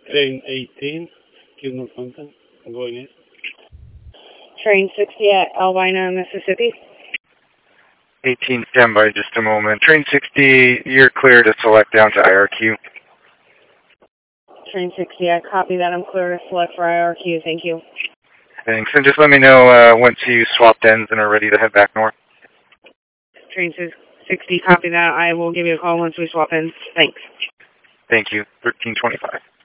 Train 18, Kingdom Fountain, going in. Train 60 at Albina, Mississippi. 18, stand by just a moment. Train 60, you're clear to select down to IRQ. Train 60, I copy that. I'm clear to select for IRQ. Thank you. Thanks. And just let me know once you swapped ends and are ready to head back north. Train 60, copy that. I will give you a call once we swap in. Thanks. Thank you. 1325.